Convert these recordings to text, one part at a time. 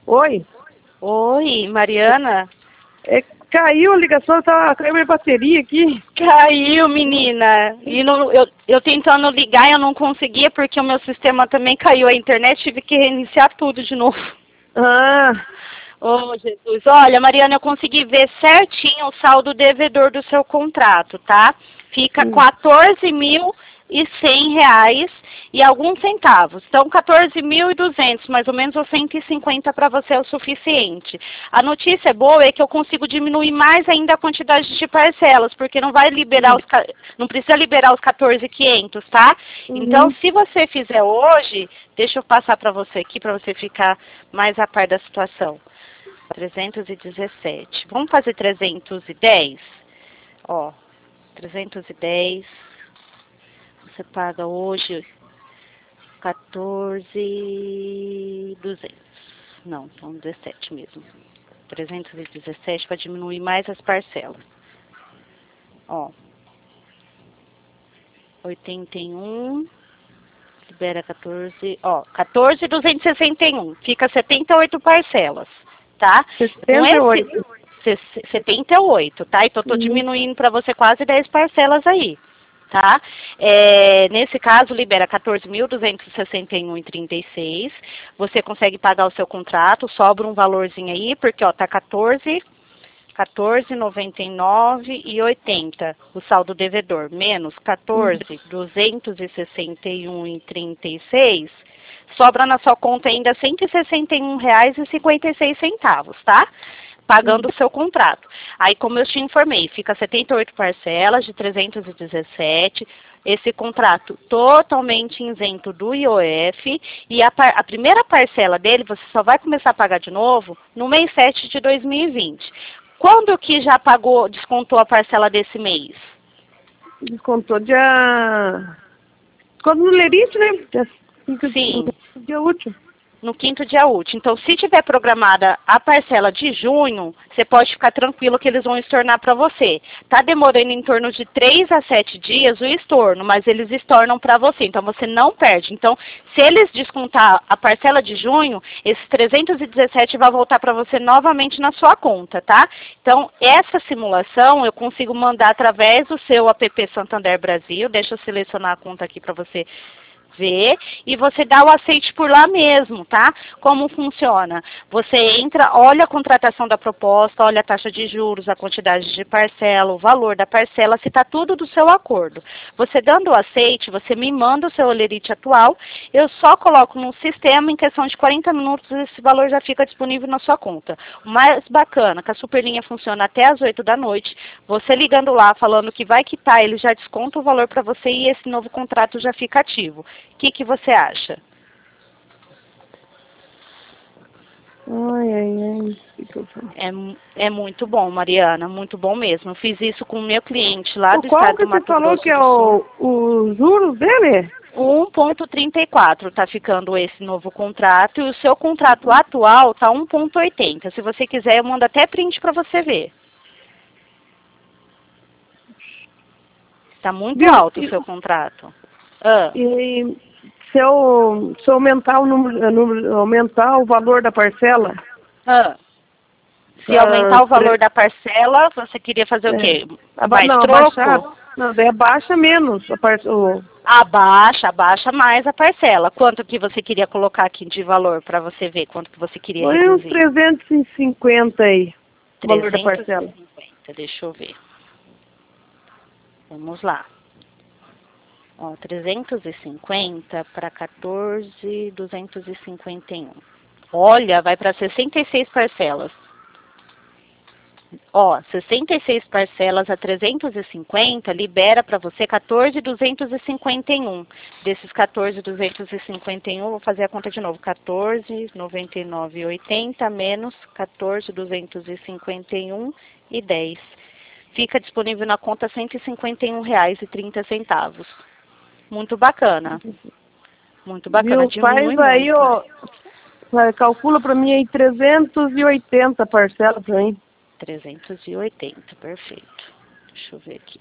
Oi? Oi, Mariana? Caiu a ligação, caiu minha bateria aqui. Caiu, menina. E eu tentando ligar, eu não conseguia porque o meu sistema também caiu a internet, tive que reiniciar tudo de novo. Ah, Oh, Jesus. Olha, Mariana, eu consegui ver certinho o saldo devedor do seu contrato, tá? Fica R$ 14.100 e alguns centavos. Então, 14.200, mais ou menos, ou 150 para você é o suficiente. A notícia boa é que eu consigo diminuir mais ainda a quantidade de parcelas, porque não vai liberar não precisa liberar os 14.500, tá? Então, se você fizer hoje, deixa eu passar para você aqui, para você ficar mais a par da situação. 317. Vamos fazer 310? Ó, 310. Você paga hoje 14.200. Não, são 17 mesmo. 317 para diminuir mais as parcelas. Ó, 81 libera 14, ó, 14.261. Fica 78 parcelas, tá? Com esse 68. 78, tá? Então, tô diminuindo para você quase 10 parcelas aí, tá? Nesse caso, libera 14.261,36. Você consegue pagar o seu contrato, sobra um valorzinho aí, porque, ó, tá 14,99,80 o saldo devedor, menos 14.261,36, sobra na sua conta ainda R$ 161,56, tá? Pagando o seu contrato. Aí, como eu te informei, fica 78 parcelas de 317. Esse contrato totalmente isento do IOF. E a primeira parcela dele, você só vai começar a pagar de novo no mês 7 de 2020. Quando que já pagou, descontou a parcela desse mês? Descontou dia... Quando no Lerite, né? Sim. Dia útil. No quinto dia útil. Então, se tiver programada a parcela de junho, você pode ficar tranquilo que eles vão estornar para você. Tá demorando em torno de 3 a 7 dias o estorno, mas eles estornam para você. Então, você não perde. Então, se eles descontar a parcela de junho, esses 317 vai voltar para você novamente na sua conta, tá? Então, essa simulação eu consigo mandar através do seu app Santander Brasil. Deixa eu selecionar a conta aqui para você ver, e você dá o aceite por lá mesmo, tá? Como funciona? Você entra, olha a contratação da proposta, olha a taxa de juros, a quantidade de parcela, o valor da parcela, se está tudo do seu acordo. Você dando o aceite, você me manda o seu olerite atual, eu só coloco no sistema, em questão de 40 minutos, esse valor já fica disponível na sua conta. O mais bacana, que a Superlinha funciona até às 8 da noite, você ligando lá, falando que vai quitar, ele já desconta o valor para você e esse novo contrato já fica ativo. O que você acha? Ai, ai, ai. É muito bom, Mariana, muito bom mesmo. Eu fiz isso com o meu cliente lá do Qual estado que do você Mato falou Grosso que é do Sul. o juros dele? 1,34 está ficando esse novo contrato e o seu contrato atual está 1,80. Se você quiser, eu mando até print para você ver. Está muito Viu? alto o seu contrato. Ah. E se eu aumentar aumentar o valor da parcela, Ah. Se pra aumentar o valor da parcela, você queria fazer o quê? Mais não, abaixar, troco? não, daí abaixa menos Abaixa mais a parcela. Quanto que você queria colocar aqui de valor para você ver quanto que você queria põe uns reduzir? 350 aí, o valor da parcela. 350, deixa eu ver. Vamos lá. Ó, 350 para 14.251. Olha, vai para 66 parcelas. Ó, 66 parcelas a 350 libera para você 14.251. Desses 14.251, vou fazer a conta de novo. 14.99,80 menos 14.251,10. Fica disponível na conta R$ 151,30. Muito bacana. Muito bacana, Viu? diminui Faz aí, muito. ó, calcula para mim aí 380 parcelas para mim. 380, perfeito. Deixa eu ver aqui.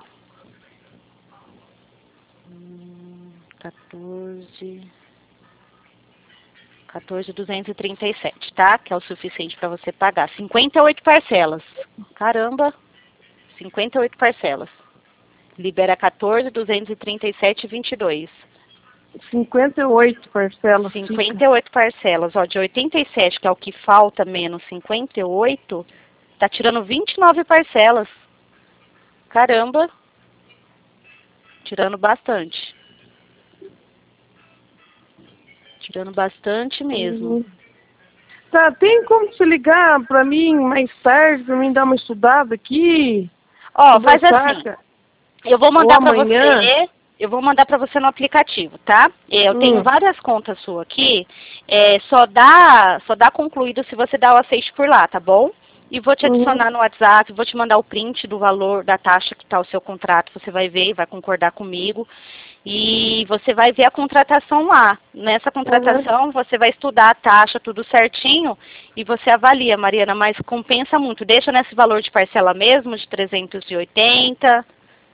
14, 14.237, tá? Que é o suficiente para você pagar. 58 parcelas. Caramba, 58 parcelas. Libera 14.237,22. 58 parcelas. 58 parcelas, ó, de 87, que é o que falta, menos 58, tá tirando 29 parcelas. Caramba, tirando bastante. Tirando bastante mesmo. Tá, tem como você ligar pra mim mais tarde, pra mim dar uma estudada aqui? Ó, faz assim, eu vou mandar pra você, eu vou mandar pra você no aplicativo, tá? Eu tenho várias contas suas aqui, só dá concluído se você dá o aceite por lá, tá bom? E vou te adicionar no WhatsApp, vou te mandar o print do valor da taxa que tá o seu contrato, você vai ver e vai concordar comigo. E você vai ver a contratação lá. Nessa contratação, você vai estudar a taxa, tudo certinho, e você avalia, Mariana, mas compensa muito. Deixa nesse valor de parcela mesmo, de 380.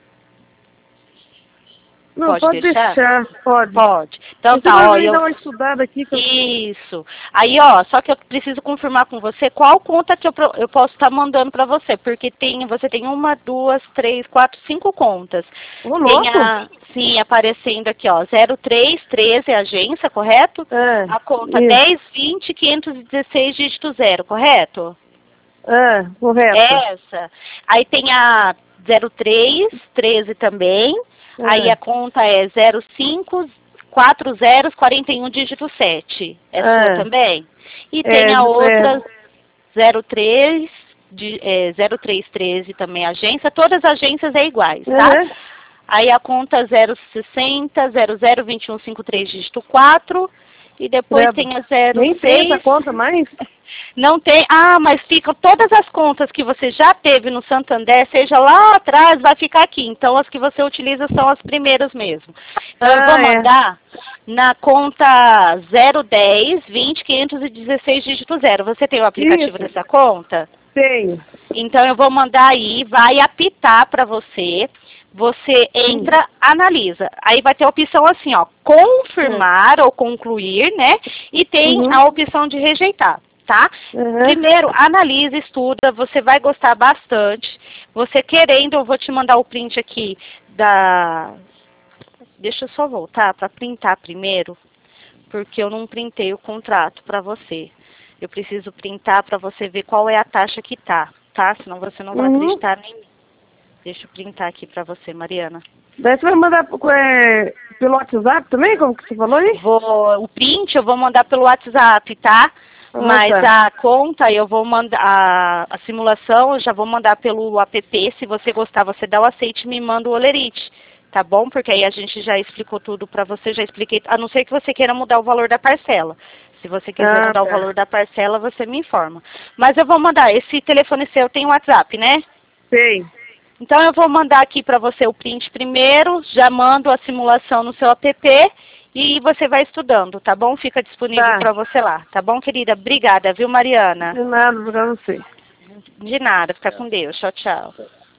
Não, pode deixar, pode. Pode. Então tá, ó, dar uma estudada aqui. Isso. Aí, ó, só que eu preciso confirmar com você qual conta que eu posso estar mandando para você, porque você tem 1, 2, 3, 4, 5 contas. Sim, aparecendo aqui, ó, 0313 agência, correto? A conta 1020 516 dígito 0, correto? Correto. Essa. Aí tem a 0313 também. Aí a conta é 054041 dígito 7. É sua também? E tem a outra 0313 também, agência. Todas as agências é iguais, tá? Aí a conta 060 002153 dígito 4. E depois tem a 06... Nem tem essa conta mais? Não tem. Ah, mas ficam todas as contas que você já teve no Santander, seja lá atrás, vai ficar aqui. Então, as que você utiliza são as primeiras mesmo. Então, eu vou mandar na conta 010 20 516 dígito 0. Você tem o aplicativo dessa conta? Tenho. Então, eu vou mandar aí, vai apitar para você. Você entra, analisa. Aí vai ter a opção assim, ó, confirmar ou concluir, né? E tem a opção de rejeitar, tá? Primeiro, analisa, estuda, você vai gostar bastante. Você querendo, eu vou te mandar o print aqui da... Deixa eu só voltar para printar primeiro, porque eu não printei o contrato para você. Eu preciso printar para você ver qual é a taxa que tá? Senão você não vai acreditar nem mim. Deixa eu printar aqui pra você, Mariana. Daí você vai mandar pelo WhatsApp também, como que você falou aí? O print eu vou mandar pelo WhatsApp, tá? Mas a conta eu vou mandar, a simulação eu já vou mandar pelo app. Se você gostar, você dá o aceite e me manda o olerite, tá bom? Porque aí a gente já explicou tudo pra você, já expliquei, a não ser que você queira mudar o valor da parcela. Se você quiser mudar o valor da parcela, você me informa. Mas eu vou mandar, esse telefone seu tem WhatsApp, né? Tem. Então, eu vou mandar aqui para você o print primeiro, já mando a simulação no seu app e você vai estudando, tá bom? Fica disponível para você lá, tá bom, querida? Obrigada, viu, Mariana? De nada, pra você. De nada, fica com Deus. Tchau, tchau.